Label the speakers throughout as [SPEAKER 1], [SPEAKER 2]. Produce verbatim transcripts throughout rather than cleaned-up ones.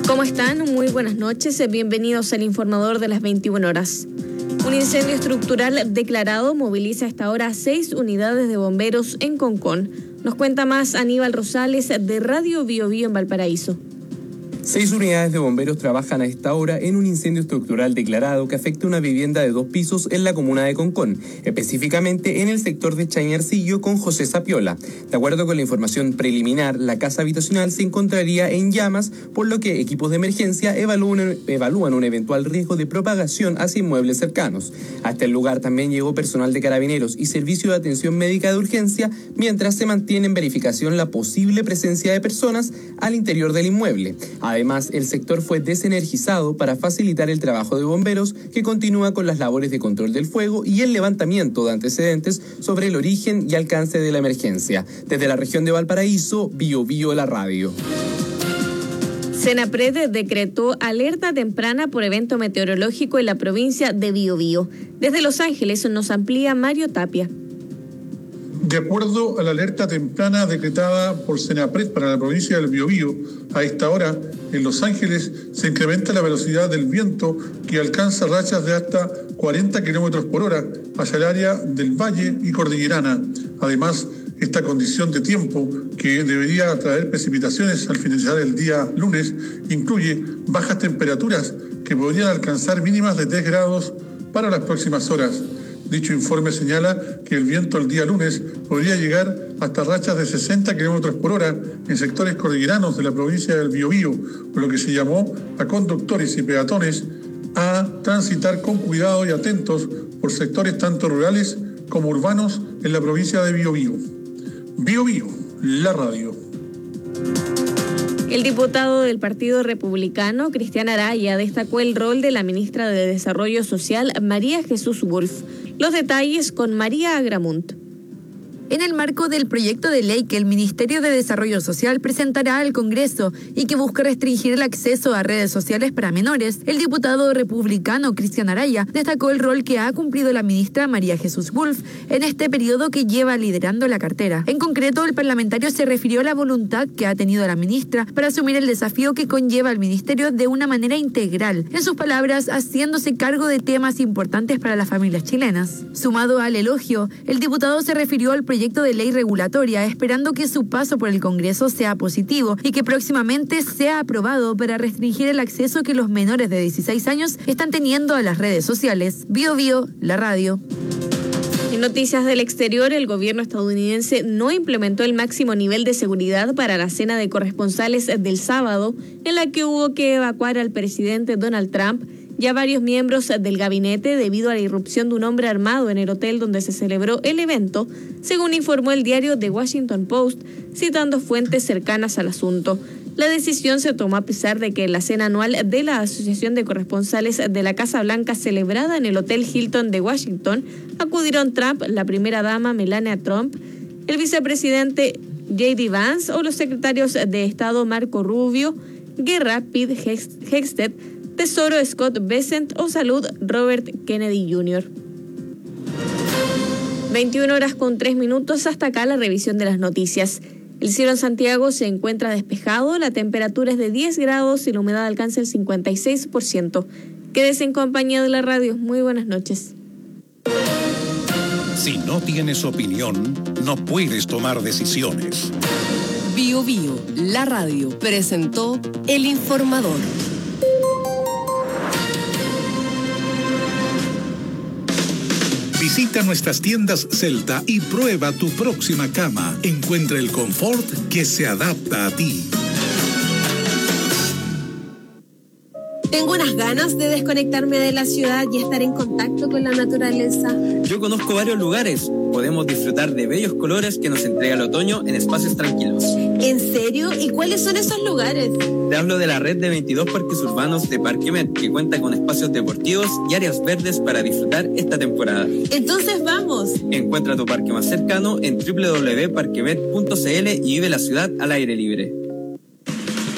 [SPEAKER 1] ¿Cómo están? Muy buenas noches. Bienvenidos al informador de las veintiuna horas. Un incendio estructural declarado moviliza hasta ahora seis unidades de bomberos en Concón. Nos cuenta más Aníbal Rosales de Radio Bio Bio en Valparaíso.
[SPEAKER 2] Seis unidades de bomberos trabajan a esta hora en un incendio estructural declarado que afecta una vivienda de dos pisos en la comuna de Concón, específicamente en el sector de Chañarcillo con José Sapiola. De acuerdo con la información preliminar, la casa habitacional se encontraría en llamas, por lo que equipos de emergencia evalúan, evalúan un eventual riesgo de propagación hacia inmuebles cercanos. Hasta el lugar también llegó personal de carabineros y servicio de atención médica de urgencia, mientras se mantiene en verificación la posible presencia de personas al interior del inmueble. Además, el sector fue desenergizado para facilitar el trabajo de bomberos, que continúa con las labores de control del fuego y el levantamiento de antecedentes sobre el origen y alcance de la emergencia. Desde la región de Valparaíso, Bio Bio la radio.
[SPEAKER 1] Senapred decretó alerta temprana por evento meteorológico en la provincia de Biobío. Desde Los Ángeles nos amplía Mario Tapia.
[SPEAKER 3] De acuerdo a la alerta temprana decretada por Senapred para la provincia del Biobío, a esta hora, en Los Ángeles se incrementa la velocidad del viento, que alcanza rachas de hasta cuarenta kilómetros por hora hacia el área del Valle y Cordillerana. Además, esta condición de tiempo, que debería traer precipitaciones al finalizar el día lunes, incluye bajas temperaturas que podrían alcanzar mínimas de tres grados para las próximas horas. Dicho informe señala que el viento el día lunes podría llegar hasta rachas de sesenta kilómetros por hora en sectores cordilleranos de la provincia del Biobío, por lo que se llamó a conductores y peatones a transitar con cuidado y atentos por sectores tanto rurales como urbanos en la provincia de Biobío. Biobío, la radio.
[SPEAKER 1] El diputado del Partido Republicano, Cristian Araya, destacó el rol de la ministra de Desarrollo Social, María Jesús Wolf. Los detalles con María Agramunt.
[SPEAKER 4] En el marco del proyecto de ley que el Ministerio de Desarrollo Social presentará al Congreso y que busca restringir el acceso a redes sociales para menores, el diputado republicano Cristian Araya destacó el rol que ha cumplido la ministra María Jesús Wolf en este periodo que lleva liderando la cartera. En concreto, el parlamentario se refirió a la voluntad que ha tenido la ministra para asumir el desafío que conlleva al ministerio de una manera integral, en sus palabras, haciéndose cargo de temas importantes para las familias chilenas. Sumado al elogio, el diputado se refirió al proyecto proyecto de ley regulatoria, esperando que su paso por el Congreso sea positivo y que próximamente sea aprobado para restringir el acceso que los menores de dieciséis años están teniendo a las redes sociales. Bio Bio, la radio.
[SPEAKER 1] En noticias del exterior, el gobierno estadounidense no implementó el máximo nivel de seguridad para la cena de corresponsales del sábado, en la que hubo que evacuar al presidente Donald Trump y a varios miembros del gabinete debido a la irrupción de un hombre armado en el hotel donde se celebró el evento, según informó el diario The Washington Post, citando fuentes cercanas al asunto. La decisión se tomó a pesar de que en la cena anual de la Asociación de Corresponsales de la Casa Blanca, celebrada en el Hotel Hilton de Washington, acudieron Trump, la primera dama Melania Trump, el vicepresidente J D Vance o los secretarios de Estado Marco Rubio, Guerra Pete Hegseth, Tesoro Scott Bessent o Salud Robert Kennedy junior veintiuna horas con tres minutos, hasta acá la revisión de las noticias. El cielo en Santiago se encuentra despejado, la temperatura es de diez grados y la humedad alcanza el cincuenta y seis por ciento. Quédese en compañía de la radio. Muy buenas noches.
[SPEAKER 5] Si no tienes opinión, no puedes tomar decisiones.
[SPEAKER 6] Bio Bio, la radio, presentó El Informador.
[SPEAKER 5] Visita nuestras tiendas Celta y prueba tu próxima cama. Encuentra el confort que se adapta a ti.
[SPEAKER 7] Tengo unas ganas de desconectarme de la ciudad y estar en contacto con la naturaleza.
[SPEAKER 8] Yo conozco varios lugares. Podemos disfrutar de bellos colores que nos entrega el otoño en espacios tranquilos.
[SPEAKER 7] ¿En serio? ¿Y cuáles son esos lugares?
[SPEAKER 8] Te hablo de la red de veintidós parques urbanos de Parquemet, que cuenta con espacios deportivos y áreas verdes para disfrutar esta temporada.
[SPEAKER 7] Entonces vamos.
[SPEAKER 8] Encuentra tu parque más cercano en doble u doble u doble u punto parquemet punto c l y vive la ciudad al aire libre.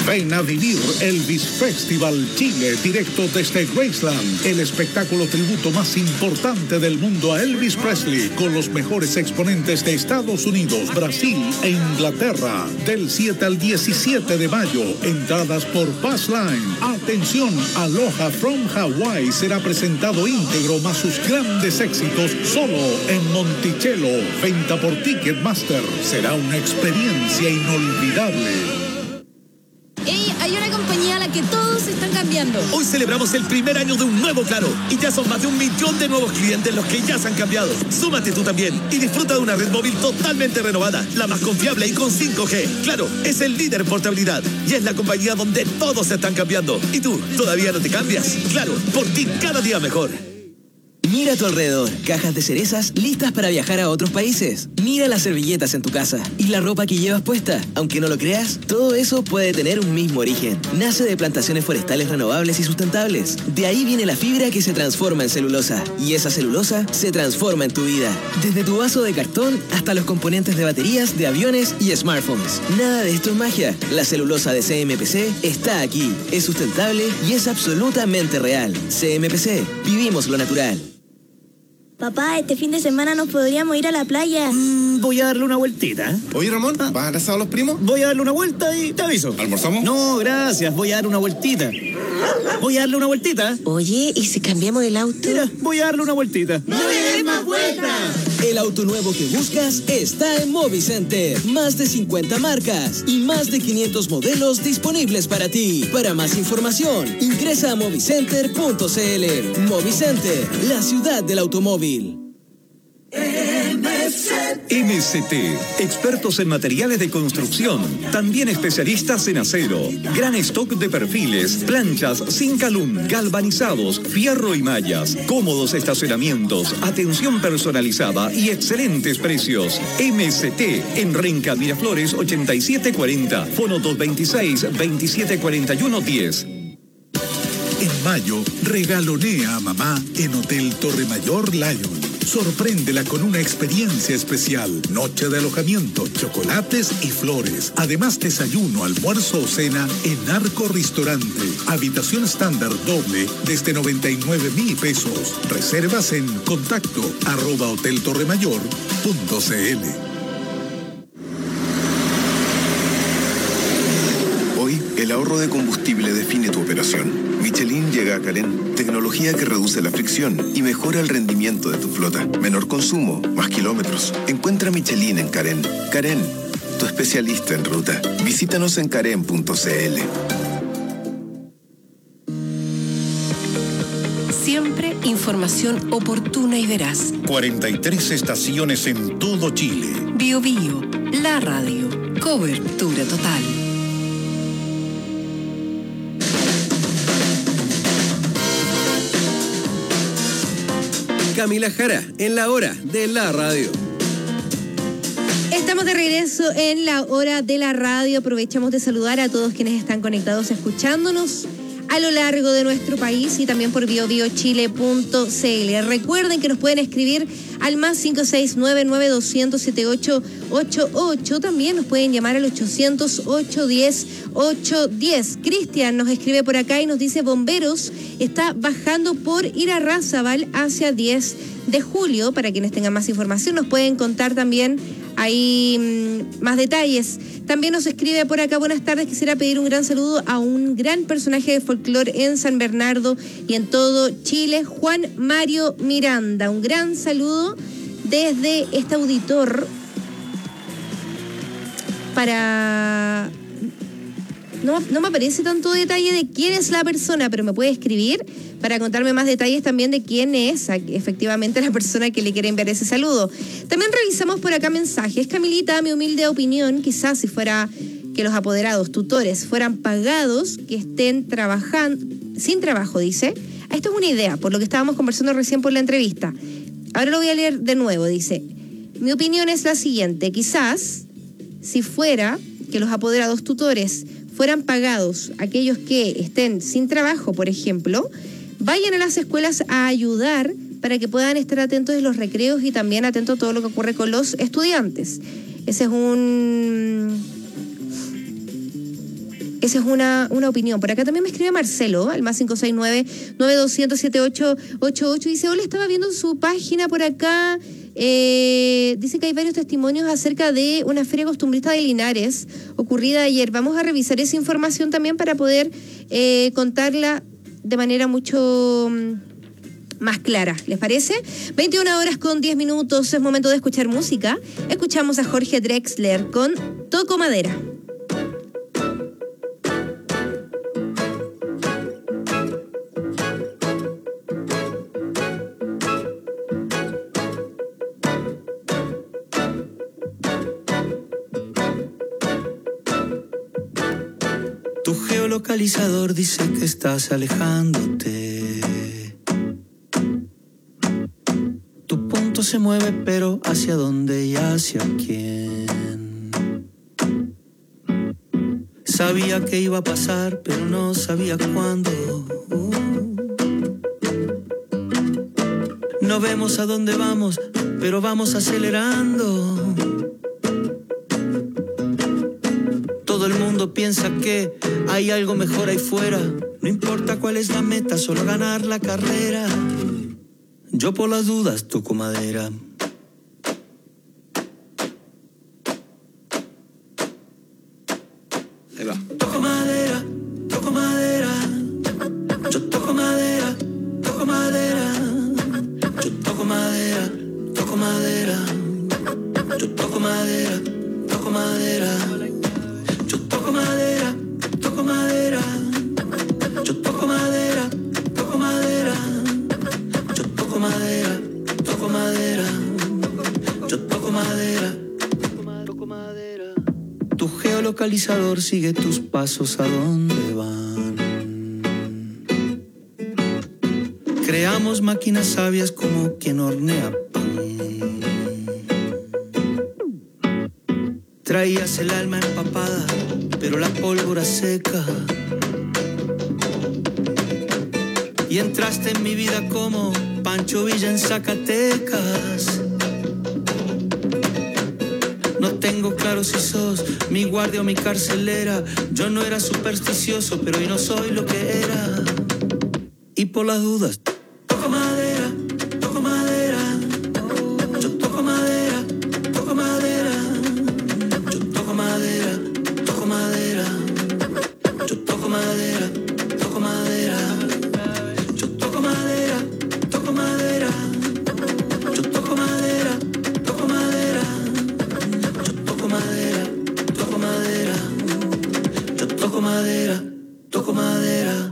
[SPEAKER 5] Ven a vivir Elvis Festival Chile, directo desde Graceland, el espectáculo tributo más importante del mundo a Elvis Presley, con los mejores exponentes de Estados Unidos, Brasil e Inglaterra, del siete al diecisiete de mayo. Entradas por Passline. Atención, Aloha from Hawaii será presentado íntegro más sus grandes éxitos solo en Monticello. Venta por Ticketmaster. Será una experiencia inolvidable.
[SPEAKER 9] Ey, hay una compañía a la que todos están cambiando.
[SPEAKER 10] Hoy celebramos el primer año de un nuevo Claro y ya son más de un millón de nuevos clientes los que ya se han cambiado. Súmate tú también y disfruta de una red móvil totalmente renovada, la más confiable y con cinco G. Claro, es el líder en portabilidad y es la compañía donde todos se están cambiando. ¿Y tú, todavía no te cambias? Claro, por ti cada día mejor.
[SPEAKER 11] Mira a tu alrededor, cajas de cerezas listas para viajar a otros países. Mira las servilletas en tu casa y la ropa que llevas puesta. Aunque no lo creas, todo eso puede tener un mismo origen. Nace de plantaciones forestales renovables y sustentables. De ahí viene la fibra que se transforma en celulosa. Y esa celulosa se transforma en tu vida. Desde tu vaso de cartón hasta los componentes de baterías, de aviones y smartphones. Nada de esto es magia. La celulosa de C M P C está aquí. Es sustentable y es absolutamente real. C M P C. Vivimos lo natural.
[SPEAKER 12] Papá, este fin de semana nos podríamos ir a la playa.
[SPEAKER 13] Mm, voy a darle una vueltita.
[SPEAKER 14] Oye, Ramón, ¿vas a abrazar a los primos?
[SPEAKER 13] Voy a darle una vuelta y te aviso.
[SPEAKER 14] ¿Almorzamos?
[SPEAKER 13] No, gracias. Voy a dar una vueltita. Voy a darle una vueltita.
[SPEAKER 15] Oye, ¿y si cambiamos el auto?
[SPEAKER 13] Mira, voy a darle una vueltita.
[SPEAKER 15] ¡No le des más vueltas!
[SPEAKER 11] El auto nuevo que buscas está en Movicenter. Más de cincuenta marcas y más de quinientos modelos disponibles para ti. Para más información, ingresa a movicenter punto c l. Movicenter, la ciudad del automóvil.
[SPEAKER 16] M C T, expertos en materiales de construcción, también especialistas en acero, gran stock de perfiles, planchas, zinc alum, galvanizados, fierro y mallas, cómodos estacionamientos, atención personalizada y excelentes precios. M C T en Renca Miraflores ochenta y siete cuarenta, fono dos veintiséis, veintisiete cuarenta y uno diez.
[SPEAKER 5] En mayo, regalonea a mamá en Hotel Torre Mayor Lion. Sorpréndela con una experiencia especial. Noche de alojamiento, chocolates y flores. Además, desayuno, almuerzo o cena en Arco Restaurante. Habitación estándar doble desde noventa y nueve mil pesos. Reservas en contacto arroba hotel torre mayor punto c l.
[SPEAKER 17] Hoy, el ahorro de combustible define tu operación. Michelin llega a Carén, tecnología que reduce la fricción y mejora el rendimiento de tu flota. Menor consumo, más kilómetros. Encuentra Michelin en Carén. Carén, tu especialista en ruta. Visítanos en carén punto c l.
[SPEAKER 6] Siempre información oportuna y veraz.
[SPEAKER 5] cuarenta y tres estaciones en todo Chile.
[SPEAKER 6] Bio Bio, la radio. Cobertura total.
[SPEAKER 10] Camila Jara, en la hora de la radio.
[SPEAKER 7] Estamos de regreso en la hora de la radio. Aprovechamos de saludar a todos quienes están conectados escuchándonos a lo largo de nuestro país y también por bio bio chile punto c l. Recuerden que nos pueden escribir al más cinco seis nueve nueve dos cero cero siete ocho ocho ocho. También nos pueden llamar al ochocientos ocho diez ocho diez. Cristian nos escribe por acá y nos dice: bomberos está bajando por Irarrázaval hacia diez de julio. Para quienes tengan más información nos pueden contar también ahí mmm, más detalles. También nos escribe por acá: buenas tardes, quisiera pedir un gran saludo a un gran personaje de folclore en San Bernardo y en todo Chile, Juan Mario Miranda. Un gran saludo desde este auditor para... No, no me aparece tanto detalle de quién es la persona, pero me puede escribir para contarme más detalles también de quién es efectivamente la persona que le quiere enviar ese saludo. También revisamos por acá mensajes. Camilita, mi humilde opinión, quizás si fuera que los apoderados, tutores, fueran pagados, que estén trabajando, sin trabajo, dice. Esto es una idea, por lo que estábamos conversando recién por la entrevista. Ahora lo voy a leer de nuevo, dice. Mi opinión es la siguiente, quizás si fuera que los apoderados tutores fueran pagados aquellos que estén sin trabajo, por ejemplo, vayan a las escuelas a ayudar para que puedan estar atentos de los recreos y también atentos a todo lo que ocurre con los estudiantes. Ese es un... Esa es una, una opinión. Por acá también me escribe Marcelo, al más cinco seis nueve, nueve dos cero cero, siete ocho ocho ocho. Dice, hola, estaba viendo su página por acá. Eh, dice que hay varios testimonios acerca de una feria costumbrista de Linares ocurrida ayer. Vamos a revisar esa información también para poder eh, contarla de manera mucho más clara. ¿Les parece? veintiuna horas con diez minutos. Es momento de escuchar música. Escuchamos a Jorge Drexler con Toco Madera.
[SPEAKER 18] Tu geolocalizador dice que estás alejándote. Tu punto se mueve, pero ¿hacia dónde y hacia quién? Sabía que iba a pasar, pero no sabía cuándo. No vemos a dónde vamos, pero vamos acelerando. Todo el mundo piensa que hay algo mejor ahí fuera. No importa cuál es la meta, solo ganar la carrera. Yo por las dudas toco madera.
[SPEAKER 8] Ahí va.
[SPEAKER 18] Toco madera, toco madera. Yo toco madera, toco madera. Yo toco madera, toco madera. Yo toco madera, toco madera. Yo toco madera, toco madera. Yo toco madera, toco madera. Yo toco madera, toco madera. Yo toco madera, toco madera. Tu geolocalizador sigue tus pasos a dónde van. Creamos máquinas sabias como quien hornea pan. Traías el alma empapada, pero la pólvora seca. Y entraste en mi vida como Pancho Villa en Zacatecas. No tengo claro si sos mi guardia o mi carcelera. Yo no era supersticioso, pero hoy no soy lo que era. Y por las dudas toco madera, toco madera. Yo toco madera, toco madera. Yo toco madera, toco madera. Yo toco madera, toco madera. Yo toco madera, toco madera. Yo toco madera, toco madera. Yo toco madera, toco madera. Yo toco madera, toco madera.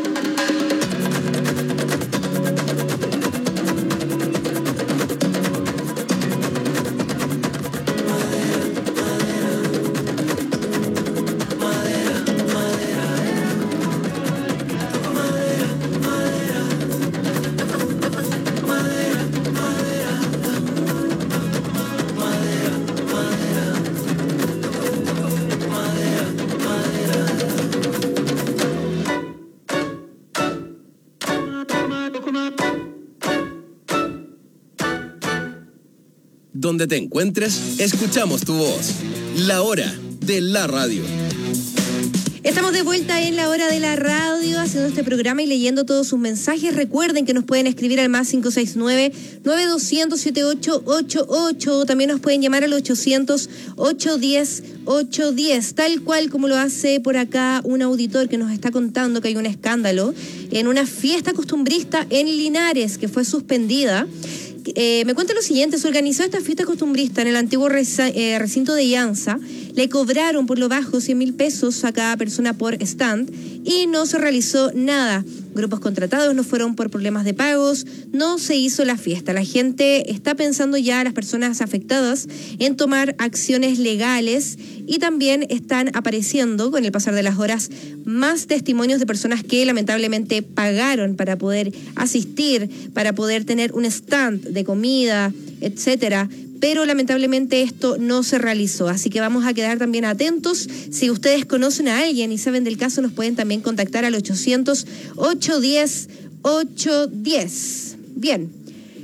[SPEAKER 10] Donde te encuentres, escuchamos tu voz. La hora de la radio.
[SPEAKER 7] Estamos de vuelta en la hora de la radio, haciendo este programa y leyendo todos sus mensajes. Recuerden que nos pueden escribir al más cinco seis nueve, nueve dos cero cero, siete ocho ocho ocho. También nos pueden llamar al ochocientos, ochocientos diez, ochocientos diez. Tal cual como lo hace por acá un auditor que nos está contando que hay un escándalo en una fiesta costumbrista en Linares que fue suspendida. Eh, me cuenta lo siguiente: se organizó esta fiesta costumbrista en el antiguo reza, eh, recinto de Llanza. Le cobraron por lo bajo cien mil pesos a cada persona por stand y no se realizó nada. Grupos contratados no fueron por problemas de pagos, no se hizo la fiesta. La gente está pensando ya, las personas afectadas, en tomar acciones legales y también están apareciendo con el pasar de las horas más testimonios de personas que lamentablemente pagaron para poder asistir, para poder tener un stand de comida, etcétera. Pero lamentablemente esto no se realizó, así que vamos a quedar también atentos. Si ustedes conocen a alguien y saben del caso, nos pueden también contactar al ochocientos, ochocientos diez, ochocientos diez. Bien,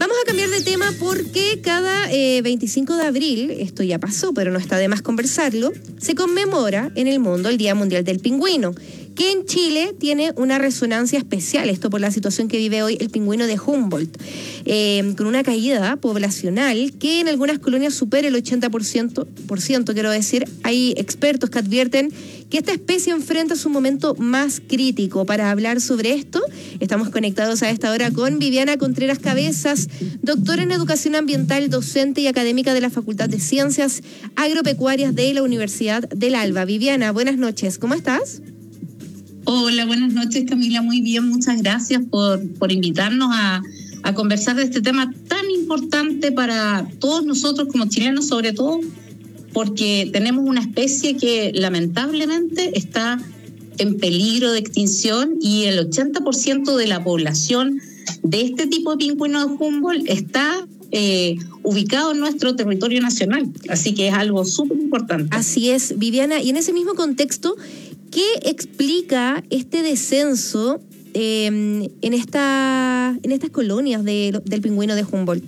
[SPEAKER 7] Vamos a cambiar de tema porque cada eh, veinticinco de abril, esto ya pasó, pero no está de más conversarlo, se conmemora en el mundo el Día Mundial del Pingüino, que en Chile tiene una resonancia especial, esto por la situación que vive hoy el pingüino de Humboldt, eh, con una caída poblacional que en algunas colonias supera el ochenta por ciento, por ciento, quiero decir. Hay expertos que advierten que esta especie enfrenta su momento más crítico. Para hablar sobre esto, estamos conectados a esta hora con Viviana Contreras Cabezas, doctora en Educación Ambiental, docente y académica de la Facultad de Ciencias Agropecuarias de la Universidad del Alba. Viviana, buenas noches, ¿cómo estás?
[SPEAKER 19] Hola, buenas noches, Camila. Muy bien, muchas gracias por, por invitarnos a, a conversar de este tema tan importante para todos nosotros como chilenos, sobre todo porque tenemos una especie que lamentablemente está en peligro de extinción y el ochenta por ciento de la población de este tipo de pingüino de Humboldt está eh, ubicado en nuestro territorio nacional. Así que es algo súper importante.
[SPEAKER 7] Así es, Viviana. Y en ese mismo contexto, ¿qué explica este descenso eh, en, esta, en estas colonias de, del pingüino de Humboldt?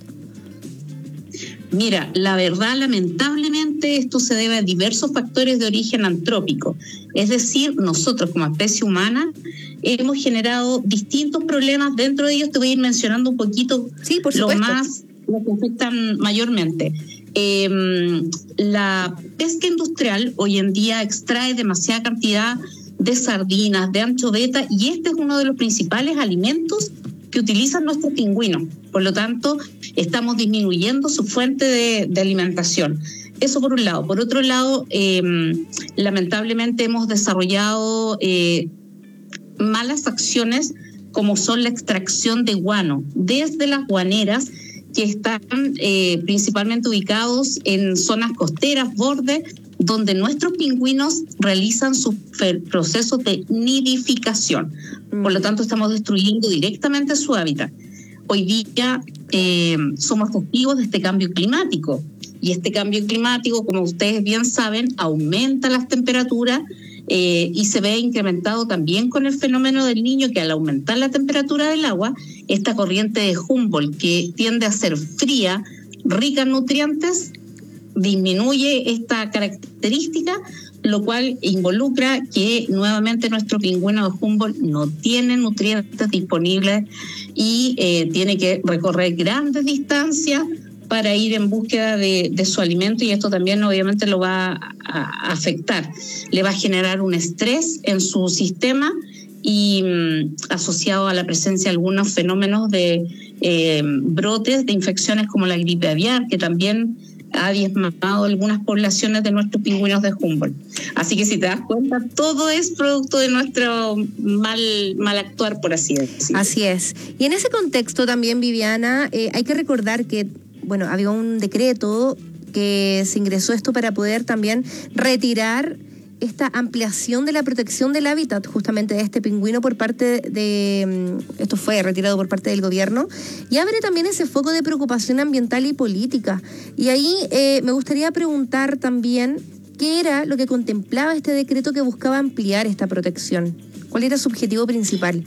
[SPEAKER 19] Mira, la verdad, lamentablemente, esto se debe a diversos factores de origen antrópico. Es decir, nosotros como especie humana hemos generado distintos problemas. Dentro de ellos te voy a ir mencionando un poquito
[SPEAKER 7] sí, por
[SPEAKER 19] lo más, lo que afectan mayormente. Eh, la pesca industrial hoy en día extrae demasiada cantidad de sardinas, de anchoveta, y este es uno de los principales alimentos que utilizan nuestros pingüinos. Por lo tanto, estamos disminuyendo su fuente de, de alimentación. Eso por un lado. Por otro lado, eh, lamentablemente hemos desarrollado eh, malas acciones como son la extracción de guano desde las guaneras que están eh, principalmente ubicados en zonas costeras, bordes, donde nuestros pingüinos realizan sus procesos de nidificación. Por lo tanto, estamos destruyendo directamente su hábitat. Hoy día eh, somos testigos de este cambio climático, y este cambio climático, como ustedes bien saben, aumenta las temperaturas eh, y se ve incrementado también con el fenómeno del Niño, que al aumentar la temperatura del agua, esta corriente de Humboldt, que tiende a ser fría, rica en nutrientes, disminuye esta característica, lo cual involucra que nuevamente nuestro pingüino de Humboldt no tiene nutrientes disponibles y eh, tiene que recorrer grandes distancias para ir en búsqueda de, de su alimento, y esto también obviamente lo va a, a afectar. Le va a generar un estrés en su sistema y mmm, asociado a la presencia de algunos fenómenos de eh, brotes de infecciones como la gripe aviar, que también ha diezmado algunas poblaciones de nuestros pingüinos de Humboldt. Así que si te das cuenta, todo es producto de nuestro mal, mal actuar, por así decirlo.
[SPEAKER 7] Así es. Y en ese contexto también, Viviana, eh, hay que recordar que, bueno, había un decreto que se ingresó esto para poder también retirar esta ampliación de la protección del hábitat justamente de este pingüino por parte de, esto fue retirado por parte del gobierno, y abre también ese foco de preocupación ambiental y política. Y ahí eh, me gustaría preguntar también qué era lo que contemplaba este decreto que buscaba ampliar esta protección. ¿Cuál era su objetivo principal?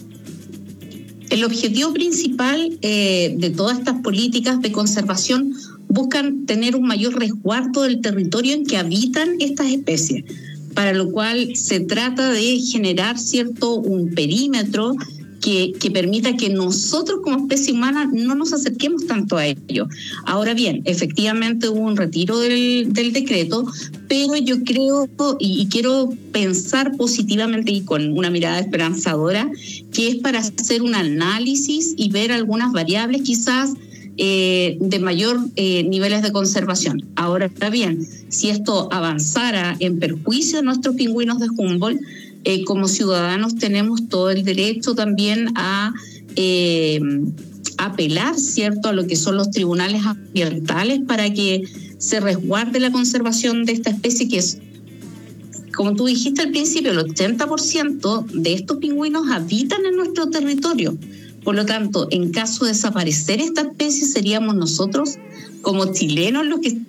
[SPEAKER 19] El objetivo principal eh, de todas estas políticas de conservación buscan tener un mayor resguardo del territorio en que habitan estas especies, para lo cual se trata de generar cierto un perímetro que, que permita que nosotros como especie humana no nos acerquemos tanto a ello. Ahora bien, efectivamente hubo un retiro del, del decreto, pero yo creo y, y quiero pensar positivamente y con una mirada esperanzadora, que es para hacer un análisis y ver algunas variables quizás Eh, de mayor eh, niveles de conservación. Ahora bien, si esto avanzara en perjuicio de nuestros pingüinos de Humboldt, eh, como ciudadanos tenemos todo el derecho también a eh, apelar, ¿cierto?, a lo que son los tribunales ambientales para que se resguarde la conservación de esta especie, que es, como tú dijiste al principio, el ochenta por ciento de estos pingüinos habitan en nuestro territorio. Por lo tanto, en caso de desaparecer esta especie, seríamos nosotros, como chilenos, los que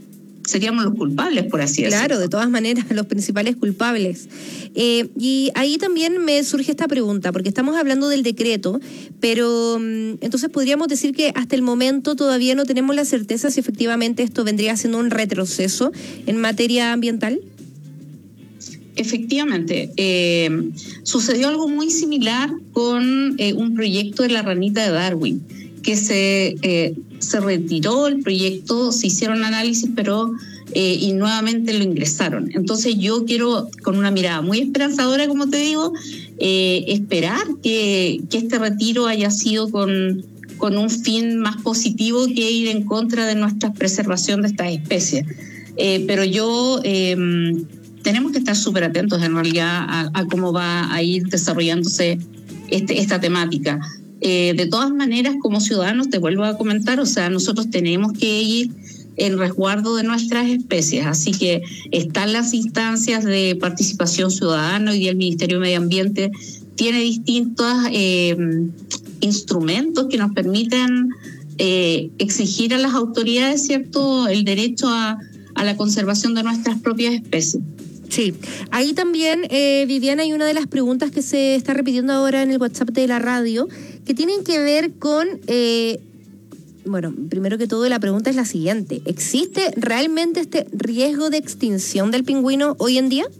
[SPEAKER 19] seríamos los culpables, por así decirlo.
[SPEAKER 7] Claro, de todas maneras, los principales culpables. Eh, y ahí también me surge esta pregunta, porque estamos hablando del decreto, pero entonces podríamos decir que hasta el momento todavía no tenemos la certeza si efectivamente esto vendría siendo un retroceso en materia ambiental.
[SPEAKER 19] Efectivamente, eh, sucedió algo muy similar con eh, un proyecto de la ranita de Darwin, que se, eh, se retiró el proyecto, se hicieron análisis, pero eh, y nuevamente lo ingresaron. Entonces yo quiero, con una mirada muy esperanzadora, como te digo, eh, esperar que, que este retiro haya sido con, con un fin más positivo que ir en contra de nuestra preservación de estas especies. Eh, pero yo... Eh, tenemos que estar súper atentos en realidad a, a cómo va a ir desarrollándose este, esta temática. Eh, de todas maneras, como ciudadanos, te vuelvo a comentar, o sea, nosotros tenemos que ir en resguardo de nuestras especies, así que están las instancias de participación ciudadana. Hoy día el Ministerio de Medio Ambiente tiene distintos eh, instrumentos que nos permiten eh, exigir a las autoridades, ¿cierto?, el derecho a, a la conservación de nuestras propias especies.
[SPEAKER 7] Sí, ahí también, eh, Viviana, hay una de las preguntas que se está repitiendo ahora en el WhatsApp de la radio, que tienen que ver con, eh, bueno, primero que todo la pregunta es la siguiente: ¿existe realmente este riesgo de extinción del pingüino hoy en día?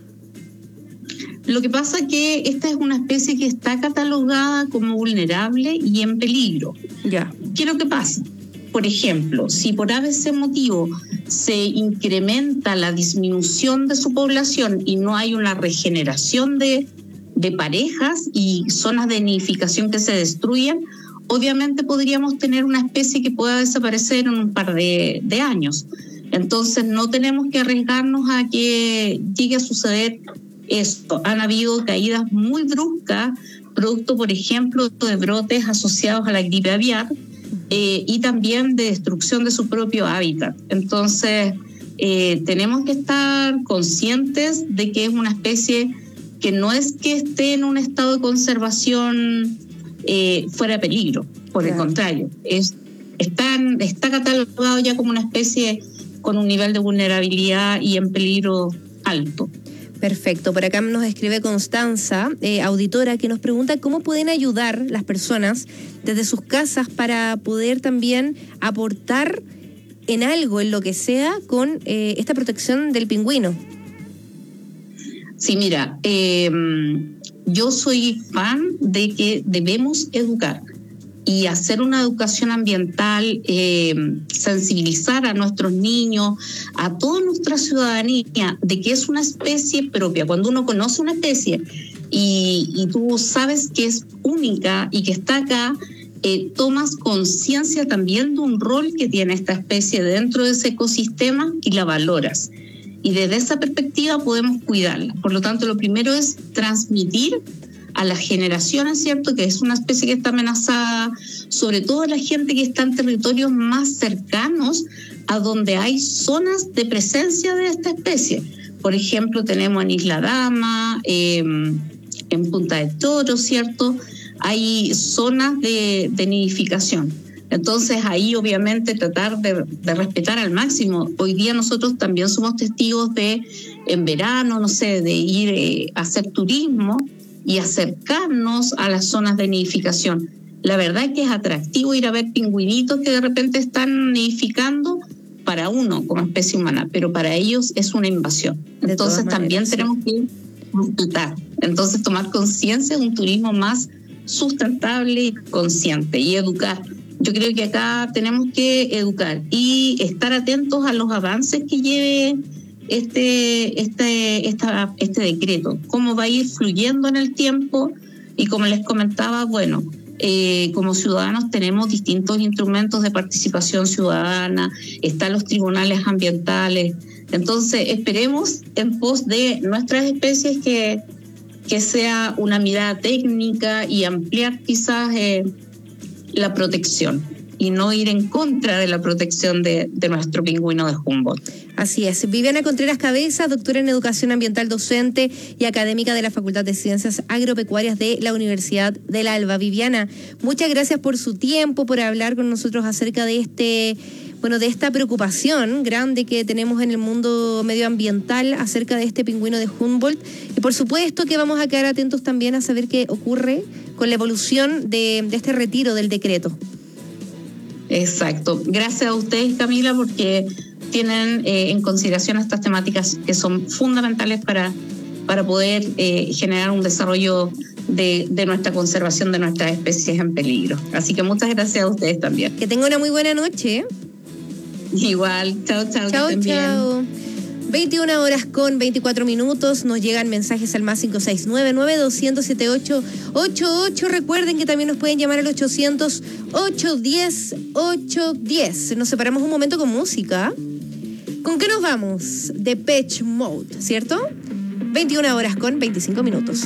[SPEAKER 19] Lo que pasa es que esta es una especie que está catalogada como vulnerable y en peligro.
[SPEAKER 7] Ya.
[SPEAKER 19] ¿Qué es lo que pasa? Por ejemplo, si por A B C motivo se incrementa la disminución de su población y no hay una regeneración de, de parejas y zonas de nidificación que se destruyan, obviamente podríamos tener una especie que pueda desaparecer en un par de, de años. Entonces no tenemos que arriesgarnos a que llegue a suceder esto. Han habido caídas muy bruscas, producto, por ejemplo, de brotes asociados a la gripe aviar, Eh, y también de destrucción de su propio hábitat. Entonces, eh, tenemos que estar conscientes de que es una especie que no es que esté en un estado de conservación eh, fuera de peligro, por claro. el contrario, es, está, está catalogado ya como una especie con un nivel de vulnerabilidad y en peligro alto.
[SPEAKER 7] Perfecto. Por acá nos escribe Constanza, eh, auditora, que nos pregunta cómo pueden ayudar las personas desde sus casas para poder también aportar en algo, en lo que sea, con eh, esta protección del pingüino.
[SPEAKER 19] Sí, mira, eh, yo soy fan de que debemos educar y hacer una educación ambiental, eh, sensibilizar a nuestros niños, a toda nuestra ciudadanía, de que es una especie propia. Cuando uno conoce una especie y, y tú sabes que es única y que está acá, eh, tomas conciencia también de un rol que tiene esta especie dentro de ese ecosistema y la valoras. Y desde esa perspectiva podemos cuidarla. Por lo tanto, lo primero es transmitir a las generaciones, ¿cierto?, que es una especie que está amenazada, sobre todo a la gente que está en territorios más cercanos a donde hay zonas de presencia de esta especie. Por ejemplo, tenemos en Isla Dama, eh, en Punta del Toro, ¿cierto?, hay zonas de, de nidificación. Entonces ahí obviamente tratar de, de respetar al máximo. Hoy día nosotros también somos testigos de, en verano, no sé, de ir eh, a hacer turismo y acercarnos a las zonas de nidificación. La verdad es que es atractivo ir a ver pingüinitos que de repente están nidificando para uno como especie humana, pero para ellos es una invasión. Entonces también tenemos que respetar. Entonces tomar conciencia de un turismo más sustentable y consciente y educar. Yo creo que acá tenemos que educar y estar atentos a los avances que lleve este, este, esta, este decreto, cómo va a ir fluyendo en el tiempo. Y como les comentaba, bueno, eh, como ciudadanos tenemos distintos instrumentos de participación ciudadana, están los tribunales ambientales. Entonces esperemos en pos de nuestras especies que, que sea una mirada técnica y ampliar quizás eh, la protección y no ir en contra de la protección de, de nuestro pingüino de Humboldt.
[SPEAKER 7] Así es. Viviana Contreras Cabeza, doctora en Educación Ambiental, docente y académica de la Facultad de Ciencias Agropecuarias de la Universidad del Alba. Viviana, muchas gracias por su tiempo, por hablar con nosotros acerca de este, bueno, de esta preocupación grande que tenemos en el mundo medioambiental acerca de este pingüino de Humboldt. Y por supuesto que vamos a quedar atentos también a saber qué ocurre con la evolución de, de este retiro del decreto.
[SPEAKER 19] Exacto. Gracias a ustedes, Camila, porque tienen eh, en consideración estas temáticas que son fundamentales para, para poder eh, generar un desarrollo de, de nuestra conservación de nuestras especies en peligro. Así que muchas gracias a ustedes también.
[SPEAKER 7] Que tengan una muy buena noche.
[SPEAKER 19] Igual, chao, chao.
[SPEAKER 7] Chao,
[SPEAKER 19] que estén
[SPEAKER 7] chao.
[SPEAKER 19] Bien.
[SPEAKER 7] veintiuna horas con veinticuatro minutos. Nos llegan mensajes al más cinco seis nueve, nueve dos cero cero, siete ocho ocho ocho. Recuerden que también nos pueden llamar al ochocientos, ochocientos diez, ochocientos diez. Nos separamos un momento con música. ¿Con qué nos vamos? Depeche Mode, ¿cierto? veintiuna horas con veinticinco minutos.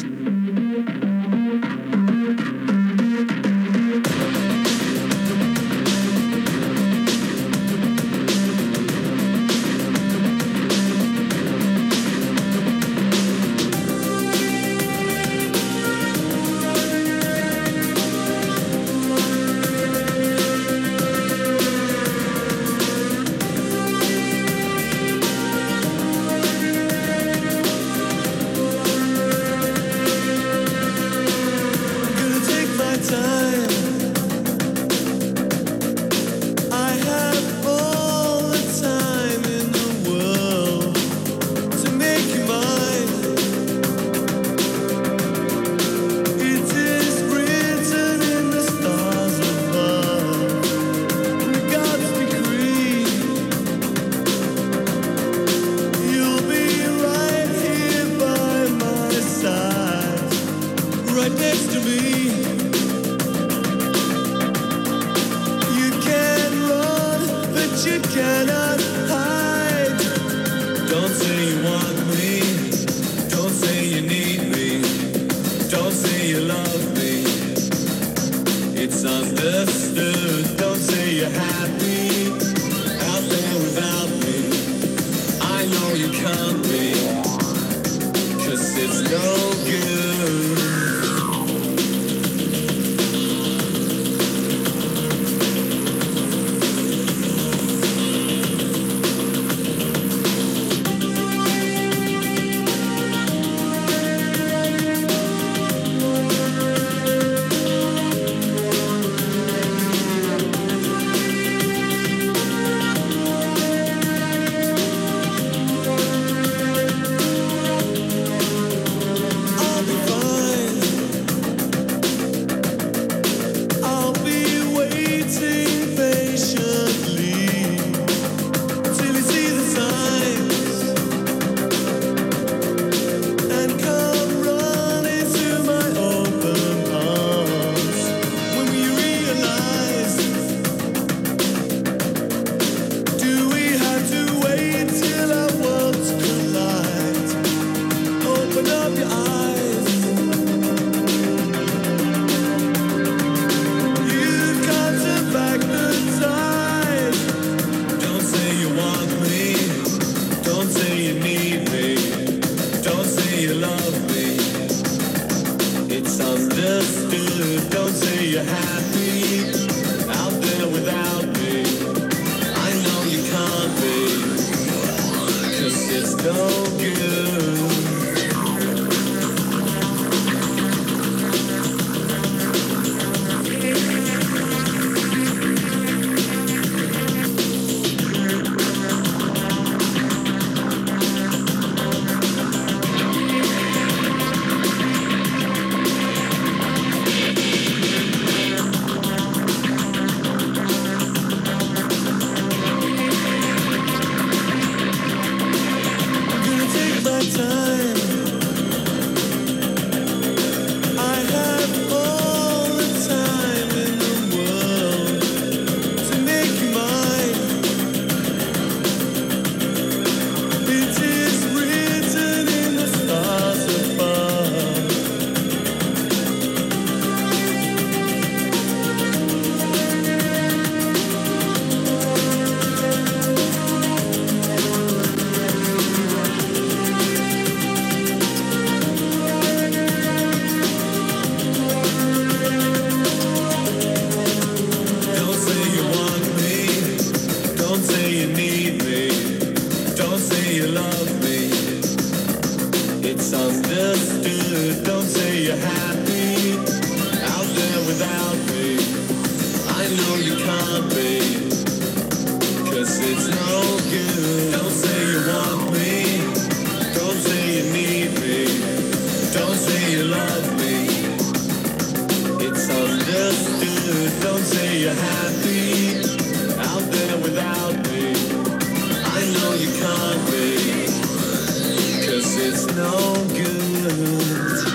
[SPEAKER 20] you're happy out there without me. I know you can't be, 'cause it's no good. Don't say you want me, don't say you need me, don't say you love me. It's understood. Don't say you're happy out there without me. I know you can't be, 'cause it's no good.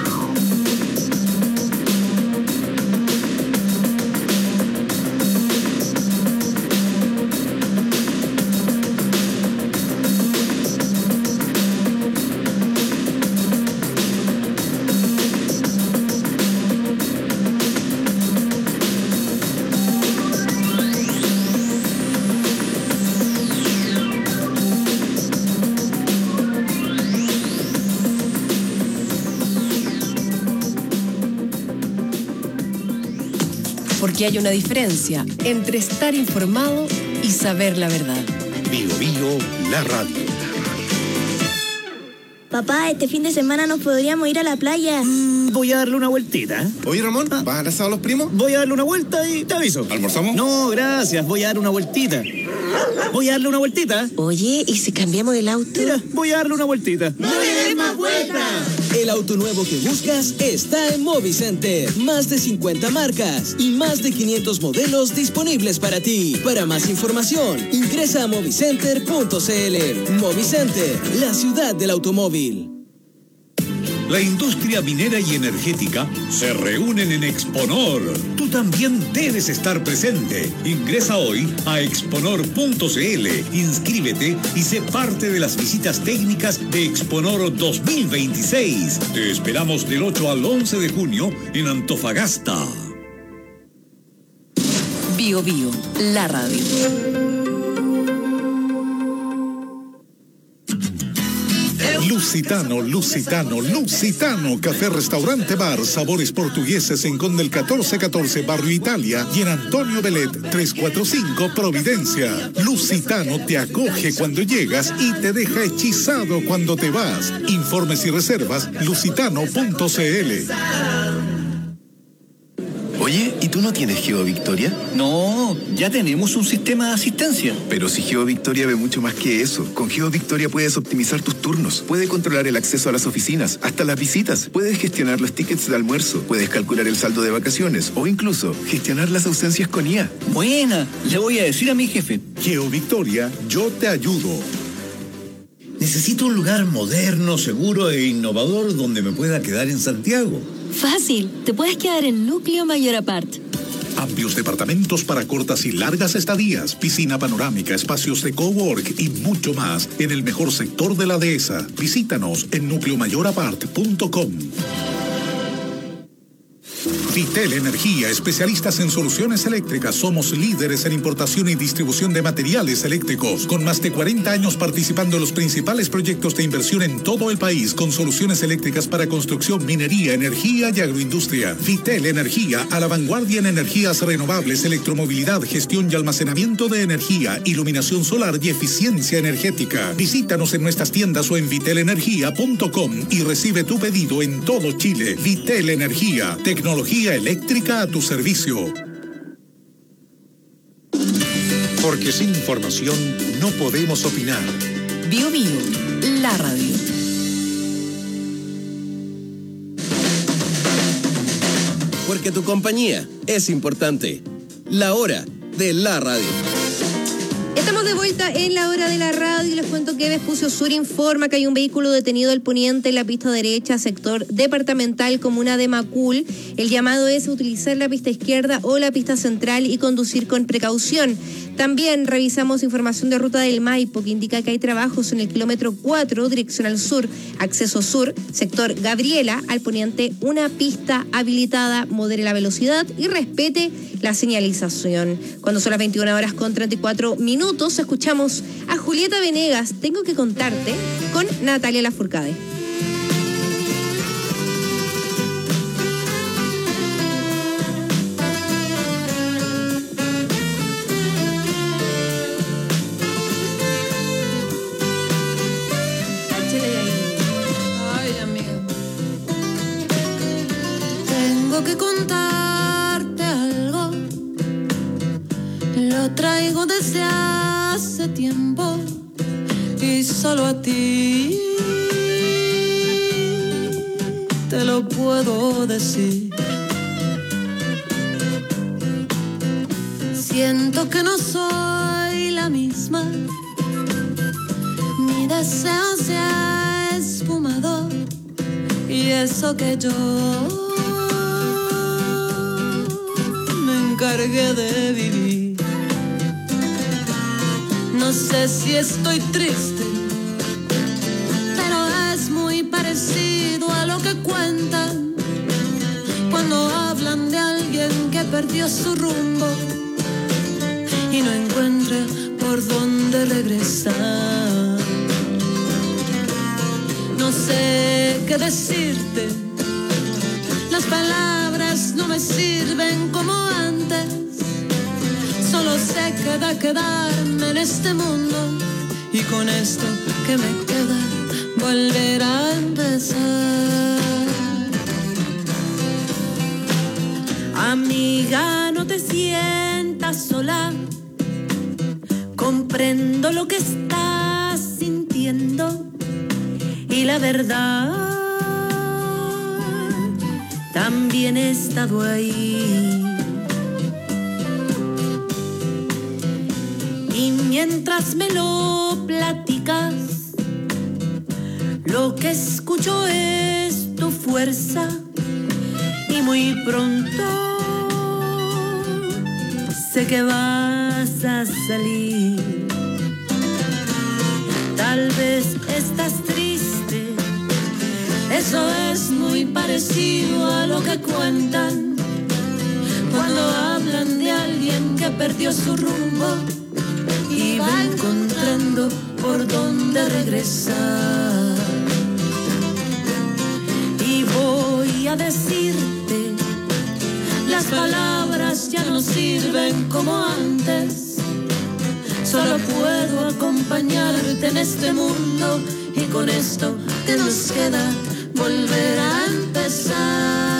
[SPEAKER 6] Porque hay una diferencia entre estar informado y saber la verdad.
[SPEAKER 5] Bio Bio, la radio.
[SPEAKER 12] Papá, este fin de semana nos podríamos ir a la playa.
[SPEAKER 13] Mm, voy a darle una vueltita.
[SPEAKER 14] Oye, Ramón, ¿vas a abrazar a los primos?
[SPEAKER 13] Voy a darle una vuelta y te aviso.
[SPEAKER 14] ¿Almorzamos?
[SPEAKER 13] No, gracias. Voy a darle una vueltita. Voy a darle una vueltita.
[SPEAKER 15] Oye, ¿y si cambiamos el auto?
[SPEAKER 13] Mira, voy a darle una vueltita.
[SPEAKER 15] ¡No le des más vueltas!
[SPEAKER 11] El auto nuevo que buscas está en Movicenter. Más de cincuenta marcas y más de quinientos modelos disponibles para ti. Para más información, ingresa a movicenter punto c l. Movicenter, la ciudad del automóvil.
[SPEAKER 5] La industria minera y energética se reúnen en Exponor. Tú también debes estar presente. Ingresa hoy a exponor punto c l, inscríbete y sé parte de las visitas técnicas de Exponor dos mil veintiséis. Te esperamos del ocho al once de junio en Antofagasta.
[SPEAKER 6] Bio Bio, la radio.
[SPEAKER 5] Lusitano, Lusitano, Lusitano, Café Restaurante Bar, sabores portugueses en Conde el catorce catorce, Barrio Italia, y en Antonio Belet, trescientos cuarenta y cinco, Providencia. Lusitano te acoge cuando llegas y te deja hechizado cuando te vas. Informes y reservas, lusitano punto c l.
[SPEAKER 17] Oye, ¿y tú no tienes GeoVictoria?
[SPEAKER 13] No, ya tenemos un sistema de asistencia.
[SPEAKER 17] Pero si GeoVictoria ve mucho más que eso. Con GeoVictoria puedes optimizar tus turnos, puedes controlar el acceso a las oficinas, hasta las visitas, puedes gestionar los tickets de almuerzo, puedes calcular el saldo de vacaciones o incluso gestionar las ausencias con I A.
[SPEAKER 13] Buena, le voy a decir a mi jefe.
[SPEAKER 5] GeoVictoria, yo te ayudo.
[SPEAKER 21] Necesito un lugar moderno, seguro e innovador donde me pueda quedar en Santiago.
[SPEAKER 9] Fácil, te puedes quedar en Núcleo Mayor Apart.
[SPEAKER 5] Amplios departamentos para cortas y largas estadías, piscina panorámica, espacios de cowork y mucho más en el mejor sector de la dehesa. Visítanos en núcleo mayor apart punto com. Vitel Energía, especialistas en soluciones eléctricas. Somos líderes en importación y distribución de materiales eléctricos, con más de cuarenta años participando en los principales proyectos de inversión en todo el país, con soluciones eléctricas para construcción, minería, energía y agroindustria. Vitel Energía, a la vanguardia en energías renovables, electromovilidad, gestión y almacenamiento de energía, iluminación solar y eficiencia energética. Visítanos en nuestras tiendas o en vitel energía punto com y recibe tu pedido en todo Chile. Vitel Energía, tecnología eléctrica a tu servicio. Porque sin información no podemos opinar.
[SPEAKER 6] Bio Bio, la radio.
[SPEAKER 11] Porque tu compañía es importante. La hora de la radio.
[SPEAKER 7] Estamos de vuelta en la hora de la radio y les cuento que Vespucio Sur informa que hay un vehículo detenido al poniente en la pista derecha, sector departamental, comuna de Macul. El llamado es utilizar la pista izquierda o la pista central y conducir con precaución. También revisamos información de ruta del Maipo que indica que hay trabajos en el kilómetro cuatro, dirección al sur, acceso sur, sector Gabriela, al poniente, una pista habilitada. Modere la velocidad y respete la señalización. Cuando son las veintiuna horas con treinta y cuatro minutos, escuchamos a Julieta Venegas, Tengo que contarte, con Natalia Lafourcade.
[SPEAKER 2] Tengo que contarte algo. Lo traigo desde hace tiempo y solo a ti te lo puedo decir. Siento que no soy la misma. Mi deseo se ha esfumado y eso que yo me encargué de vivir. No sé si estoy triste, pero es muy parecido a lo que cuentan cuando hablan de alguien que perdió su rumbo y no encuentra por dónde regresar. No sé qué decirte, las palabras no me sirven como antes. Solo sé que da quedarme en este mundo y con esto que me queda volver a empezar. Amiga, no te sientas sola. Comprendo lo que estás sintiendo y la verdad también he estado ahí. Y mientras me lo platicas, lo que escucho es tu fuerza y muy pronto sé que vas a salir. Tal vez estás triste, eso es muy parecido a lo que cuentan cuando hablan de alguien que perdió su rumbo y va encontrando por dónde regresar. Y voy a decirte, las palabras ya no sirven como antes. Solo puedo acompañarte en este mundo y con esto que nos queda volver a empezar.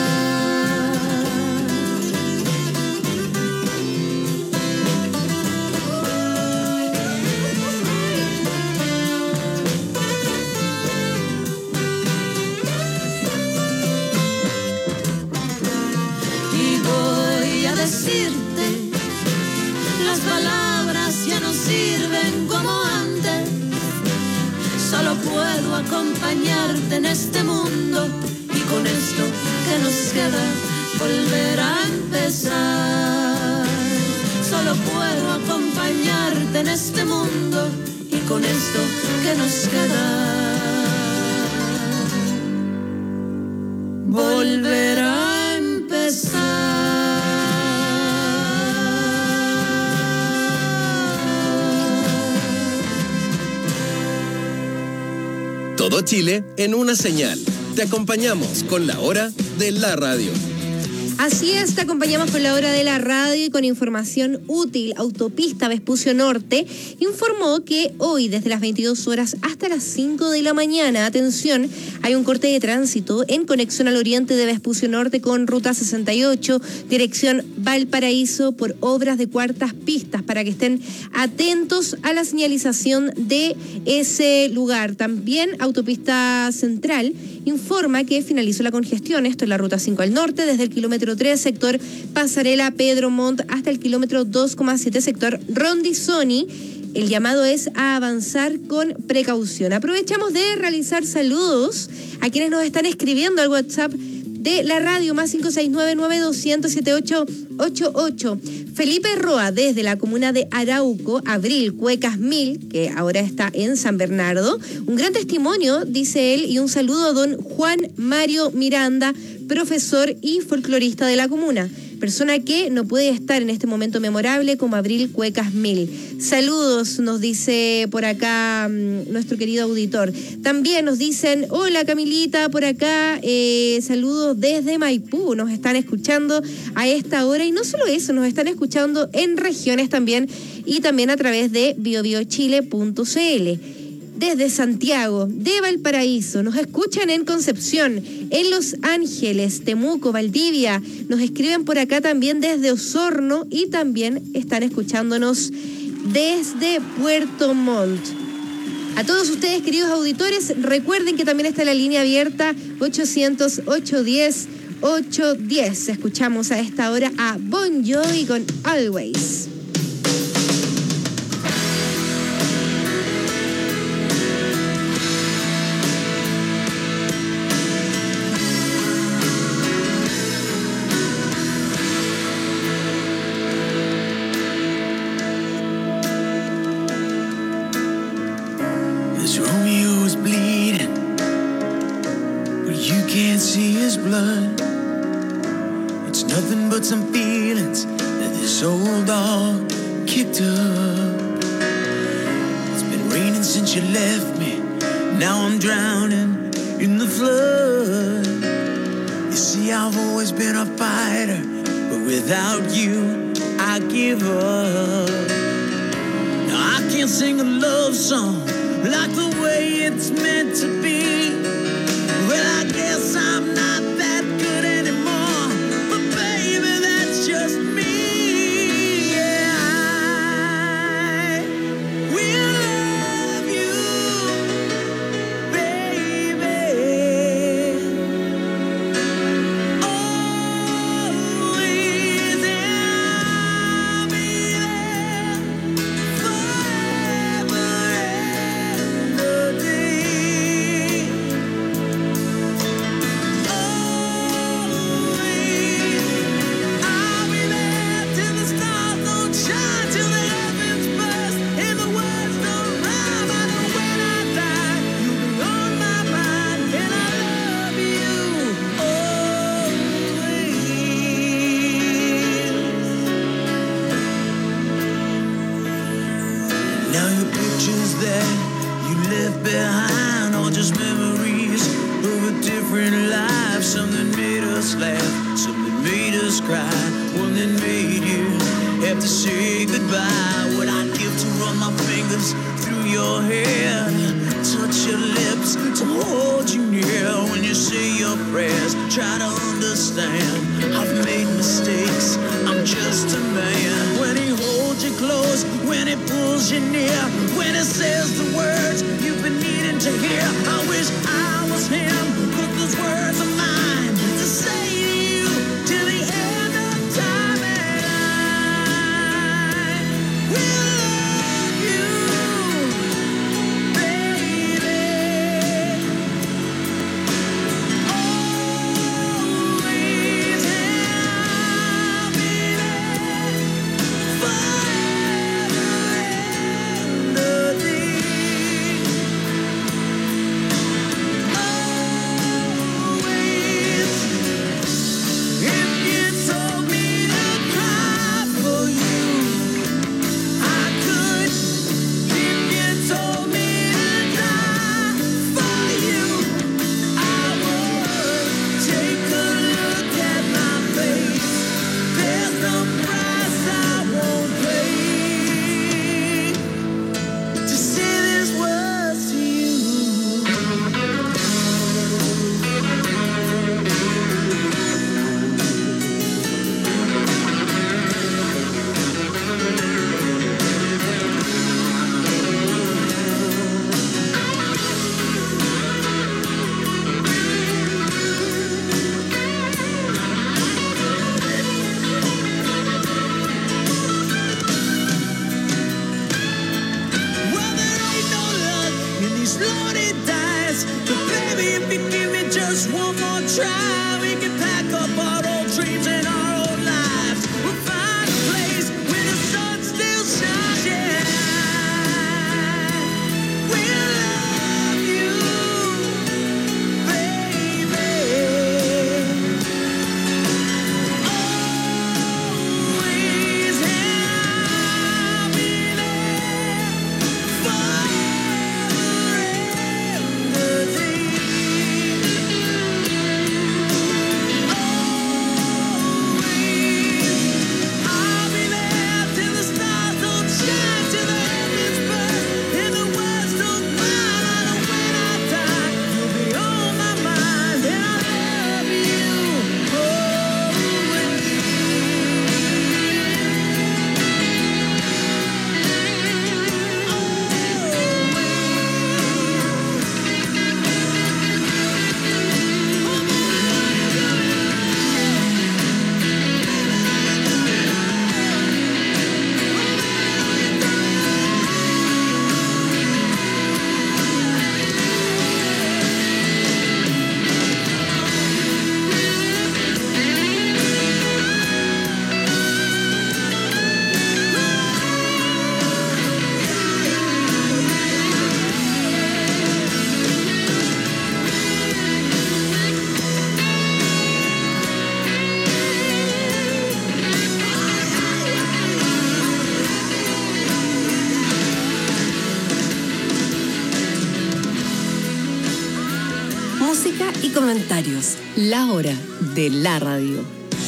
[SPEAKER 2] Y voy a decirte, las palabras ya no sirven como antes. Solo puedo acompañarte en este mundo y con esto que nos queda volver a empezar. Solo puedo acompañarte en este mundo y con esto que nos queda volver a empezar.
[SPEAKER 22] Todo Chile en una señal. Te acompañamos con la hora de la radio.
[SPEAKER 7] Así es, te acompañamos con la hora de la radio y con información útil. Autopista Vespucio Norte informó que hoy desde las veintidós horas hasta las cinco de la mañana, atención, hay un corte de tránsito en conexión al oriente de Vespucio Norte con ruta sesenta y ocho, dirección Valparaíso, por obras de cuartas pistas, para que estén atentos a la señalización de ese lugar. También Autopista Central informa que finalizó la congestión, esto es la ruta cinco al norte, desde el kilómetro tres, sector Pasarela Pedro Montt, hasta el kilómetro dos coma siete, sector Rondizoni. El llamado es a avanzar con precaución. Aprovechamos de realizar saludos a quienes nos están escribiendo al WhatsApp de la radio, más cinco seis nueve, nueve dos cero cero, siete ocho ocho ocho. Felipe Roa, desde la comuna de Arauco, Abril Cuecas Mil, que ahora está en San Bernardo. Un gran testimonio, dice él, y un saludo a don Juan Mario Miranda, profesor y folclorista de la comuna. Persona que no puede estar en este momento memorable como Abril Cuecas Mil. Saludos, nos dice por acá mmm, nuestro querido auditor. También nos dicen, hola Camilita, por acá, eh, saludos desde Maipú. Nos están escuchando a esta hora y no solo eso, nos están escuchando en regiones también y también a través de bio bio chile punto c l. desde Santiago, de Valparaíso, nos escuchan en Concepción, en Los Ángeles, Temuco, Valdivia, nos escriben por acá también desde Osorno y también están escuchándonos desde Puerto Montt. A todos ustedes, queridos auditores, recuerden que también está la línea abierta ochocientos, ochocientos diez, ochocientos diez. Escuchamos a esta hora a Bon Jovi con Always.
[SPEAKER 18] Blood. It's nothing but some feelings that this old dog kicked up. It's been raining since you left me. Now I'm drowning in the flood. You see, I've always been a fighter, but without you, I give up. Now I can't sing a love song like the way it's meant to be. Well, I guess I'm not that good anymore, but baby, that's just me. Yeah, I will love you, baby. Always, I'll be there forever and a day. Behind all just memories of a different life. Some that made us laugh, some that made us cry, one that made you have to say goodbye. What I'd give to run my fingers through your hair, touch your lips, to hold you near when you say your prayers. Try to understand, I've made mistakes, I'm just a man. When he holds you close, when he pulls you near, when he says the words you've been needing to hear. I wish I was him, but those words are mine to say to you till the end of time. And I will love you, baby. Always, I'll be there forever and a day. Always.
[SPEAKER 6] comentarios. La hora de la radio.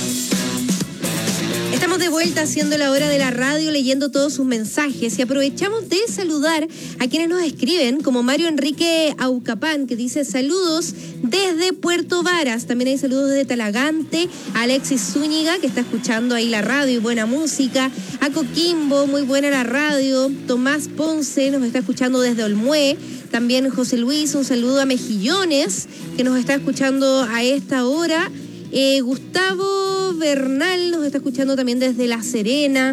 [SPEAKER 7] Estamos de vuelta haciendo la hora de la radio, leyendo todos sus mensajes y aprovechamos de saludar a quienes nos escriben, como Mario Enrique Aucapán, que dice saludos desde Puerto Varas. También hay saludos desde Talagante, a Alexis Zúñiga, que está escuchando ahí la radio y buena música, a Coquimbo, muy buena la radio, Tomás Ponce nos está escuchando desde Olmué, también José Luis, un saludo a Mejillones, que nos está escuchando a esta hora. Eh, Gustavo Bernal nos está escuchando también desde La Serena.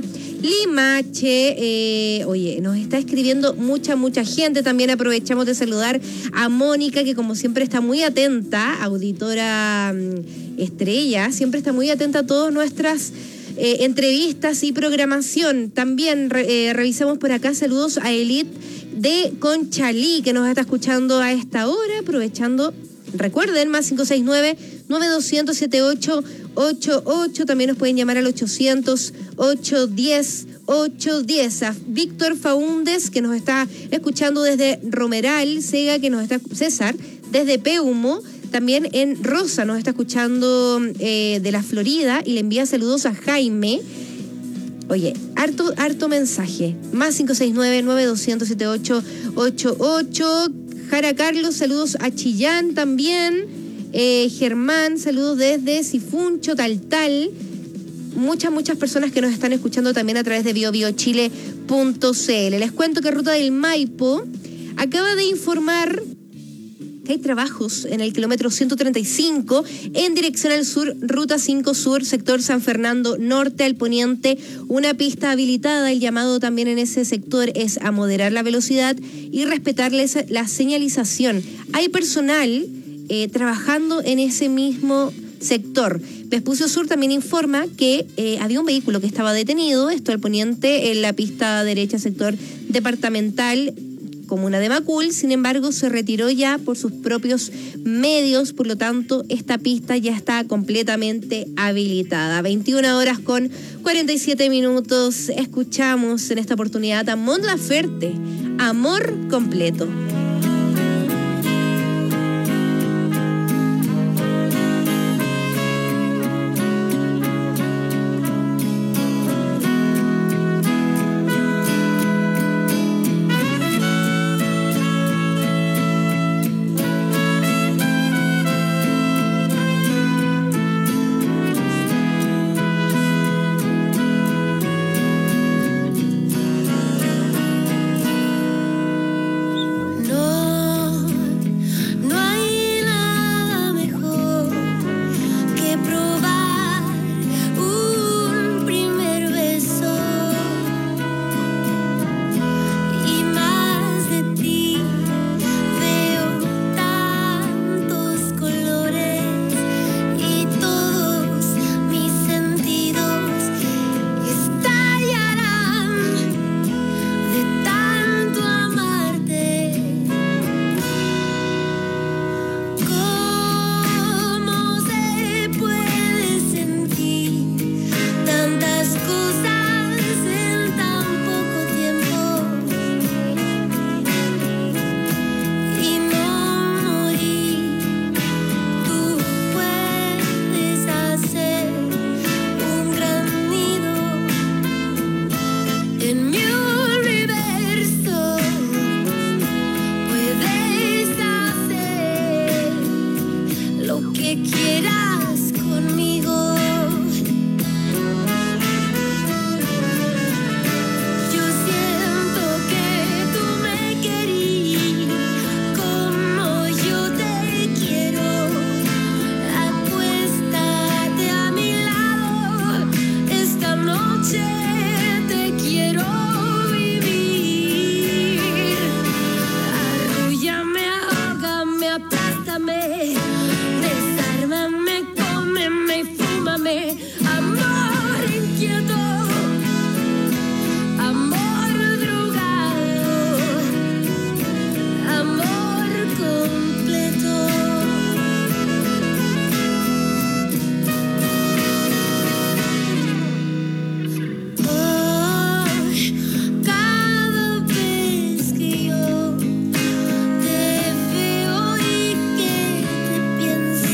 [SPEAKER 7] Limache, eh, oye, nos está escribiendo mucha, mucha gente. También aprovechamos de saludar a Mónica, que como siempre está muy atenta, auditora um, estrella, siempre está muy atenta a todas nuestras eh, entrevistas y programación. También re, eh, revisamos por acá saludos a Elite de Conchalí, que nos está escuchando a esta hora, aprovechando. Recuerden, más cinco seis nueve, nueve dos cero cero, siete ocho ocho ocho. También nos pueden llamar al ochocientos, ochocientos diez, ochocientos diez. A Víctor Faúndez, que nos está escuchando desde Romeral. Sega, que nos está... César, desde Peumo. También en Rosa nos está escuchando eh, de la Florida. Y le envía saludos a Jaime. Oye, harto, harto mensaje. Más cinco seis nueve, nueve dos cero cero, siete ocho ocho ocho. Jara Carlos, saludos a Chillán también. Eh, Germán, saludos desde Sifuncho, Taltal. Muchas, muchas personas que nos están escuchando también a través de bio bio chile punto c l. Les cuento que Ruta del Maipo acaba de informar que hay trabajos en el kilómetro ciento treinta y cinco en dirección al sur, Ruta cinco Sur, sector San Fernando Norte al poniente, una pista habilitada. El llamado también en ese sector es a moderar la velocidad y respetarles la señalización. Hay personal eh, trabajando en ese mismo sector. Vespucio Sur también informa que eh, había un vehículo que estaba detenido, esto al poniente, en la pista derecha, sector departamental, comuna de Macul. Sin embargo, se retiró ya por sus propios medios, por lo tanto, esta pista ya está completamente habilitada. veintiuna horas con cuarenta y siete minutos. Escuchamos en esta oportunidad a Mon Laferte, Amor Completo.
[SPEAKER 2] Pienso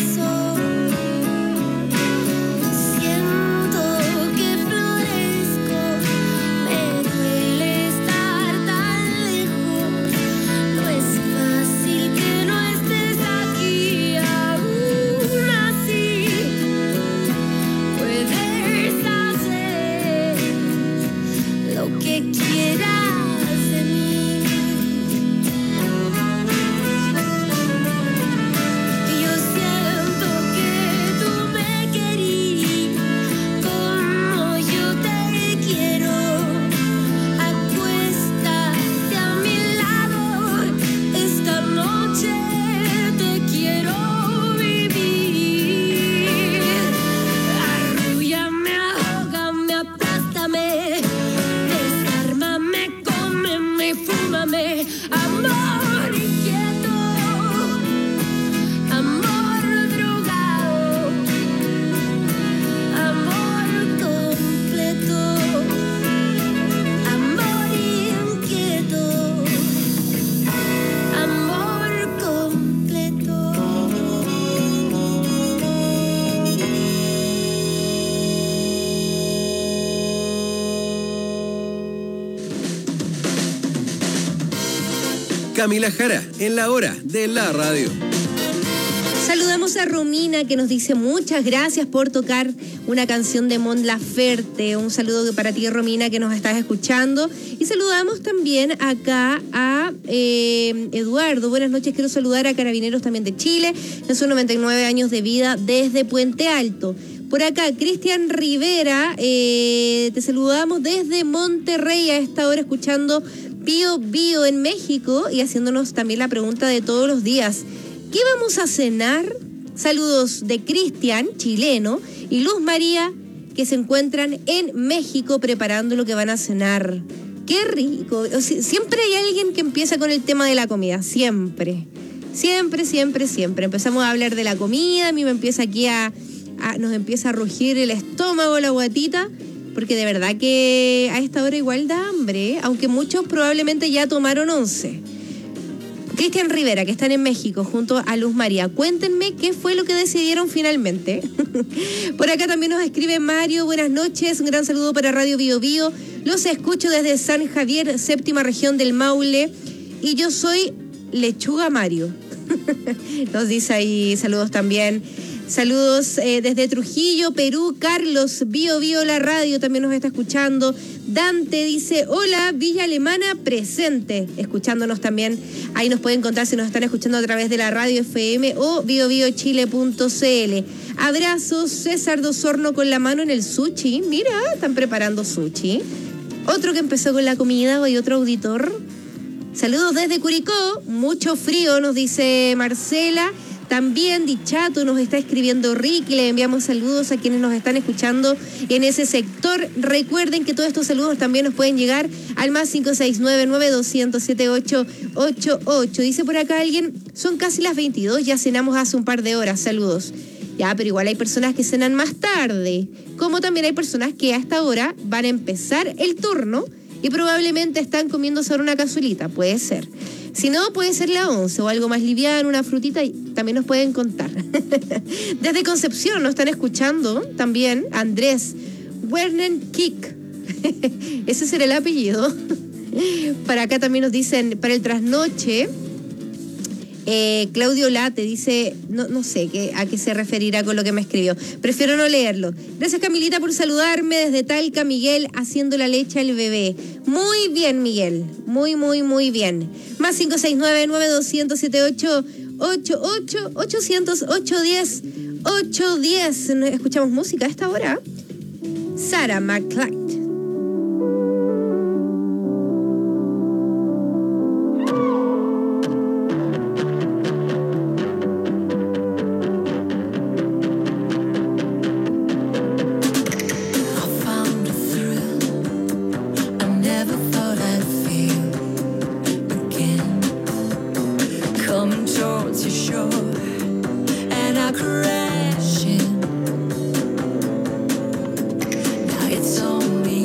[SPEAKER 22] Camila Jara, en la hora de la radio.
[SPEAKER 7] Saludamos a Romina, que nos dice muchas gracias por tocar una canción de Mon Laferte. Un saludo para ti, Romina, que nos estás escuchando. Y saludamos también acá a eh, Eduardo. Buenas noches, quiero saludar a Carabineros también de Chile, en sus noventa y nueve años de vida desde Puente Alto. Por acá, Cristian Rivera, eh, te saludamos desde Monterrey a esta hora, escuchando Bio Bio en México y haciéndonos también la pregunta de todos los días. ¿Qué vamos a cenar? Saludos de Cristian, chileno, y Luz María, que se encuentran en México preparando lo que van a cenar. ¡Qué rico! O sea, siempre hay alguien que empieza con el tema de la comida, siempre. Siempre, siempre, siempre. Empezamos a hablar de la comida, a mí me empieza aquí a, a... nos empieza a rugir el estómago, la guatita, porque de verdad que a esta hora igual da hambre, ¿eh? Aunque muchos probablemente ya tomaron once. Cristian Rivera, que están en México junto a Luz María, cuéntenme qué fue lo que decidieron finalmente. Por acá también nos escribe Mario, buenas noches, un gran saludo para Radio Bio Bio. Los escucho desde San Javier, séptima región del Maule, y yo soy Lechuga Mario. Nos dice ahí saludos también. Saludos eh, desde Trujillo, Perú. Carlos, Bio Bio la radio también nos está escuchando. Dante dice, hola, Villa Alemana presente, escuchándonos también. Ahí nos pueden contar si nos están escuchando a través de la radio F M o bio bio chile punto c l. Abrazos, César Dosorno con la mano en el sushi. Mira, están preparando sushi. Otro que empezó con la comida, hoy otro auditor. Saludos desde Curicó, mucho frío, nos dice Marcela. También Dichato nos está escribiendo Ricky, le enviamos saludos a quienes nos están escuchando en ese sector. Recuerden que todos estos saludos también nos pueden llegar al más cinco seis nueve, nueve dos cero cero, siete ocho ocho ocho. Dice por acá alguien, son casi las veintidós, ya cenamos hace un par de horas, saludos. Ya, pero igual hay personas que cenan más tarde, como también hay personas que a esta hora van a empezar el turno y probablemente están comiendo sobre una cazuelita, puede ser. Si no, puede ser la once o algo más liviano, una frutita, y también nos pueden contar. Desde Concepción nos están escuchando también Andrés Werner Kick. Ese será el apellido. Para acá también nos dicen, para el trasnoche, eh, Claudio Late dice, no, no sé qué, a qué se referirá con lo que me escribió. Prefiero no leerlo. Gracias, Camilita, por saludarme desde Talca, Miguel, haciendo la leche al bebé. Muy bien, Miguel. Muy, muy, muy bien. Más cinco seis nueve, nueve dos cero cero, siete ocho ocho ocho, ocho cero cero, ocho uno cero, ocho uno cero. Escuchamos música a esta hora. Sarah McClay.
[SPEAKER 2] It's on me.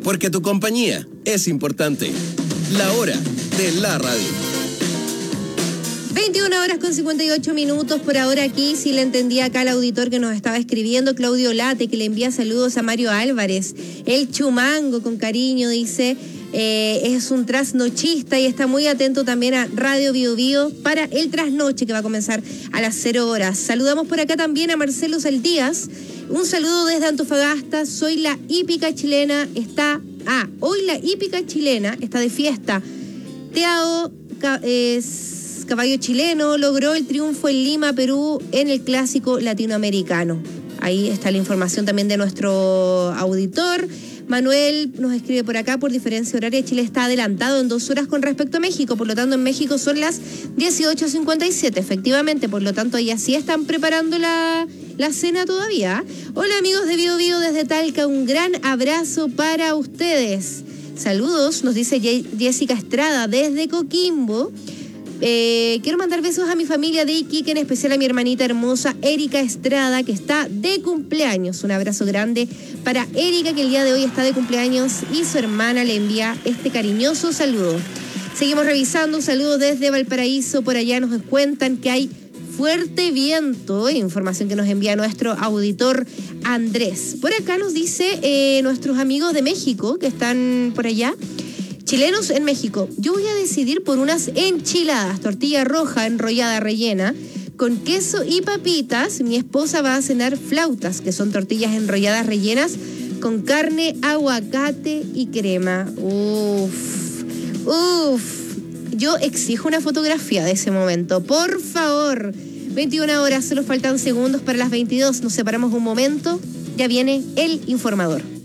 [SPEAKER 22] porque tu compañía es importante. La hora de la radio.
[SPEAKER 7] veintiuna horas con cincuenta y ocho minutos por ahora aquí. Si le entendía acá al auditor que nos estaba escribiendo, Claudio Late, que le envía saludos a Mario Álvarez. El Chumango, con cariño, dice, eh, es un trasnochista y está muy atento también a Radio Bio Bio para el trasnoche que va a comenzar a las cero horas. Saludamos por acá también a Marcelo Saldías. Un saludo desde Antofagasta. Soy la hípica chilena. Está... Ah, hoy la hípica chilena está de fiesta. Teao... es caballo chileno logró el triunfo en Lima, Perú, en el clásico latinoamericano. Ahí está la información también de nuestro auditor. Manuel nos escribe por acá, por diferencia horaria, Chile está adelantado en dos horas con respecto a México, por lo tanto en México son las dieciocho cincuenta y siete, efectivamente, por lo tanto allá sí están preparando la, la cena todavía. Hola amigos de Bio Bio desde Talca, un gran abrazo para ustedes. Saludos, nos dice Jessica Estrada desde Coquimbo. Eh, quiero mandar besos a mi familia de Iquique, en especial a mi hermanita hermosa Erika Estrada, que está de cumpleaños. Un abrazo grande para Erika, que el día de hoy está de cumpleaños, y su hermana le envía este cariñoso saludo. Seguimos revisando, un saludo desde Valparaíso. Por allá nos cuentan que hay fuerte viento, información que nos envía nuestro auditor Andrés. Por acá nos dice eh, nuestros amigos de México, que están por allá, chilenos en México. Yo voy a decidir por unas enchiladas, tortilla roja enrollada rellena, con queso y papitas. Mi esposa va a cenar flautas, que son tortillas enrolladas rellenas con carne, aguacate y crema. Uf, uf. Yo exijo una fotografía de ese momento, por favor. veintiuna horas, solo faltan segundos para las veintidós. Nos separamos un momento. Ya viene el informador.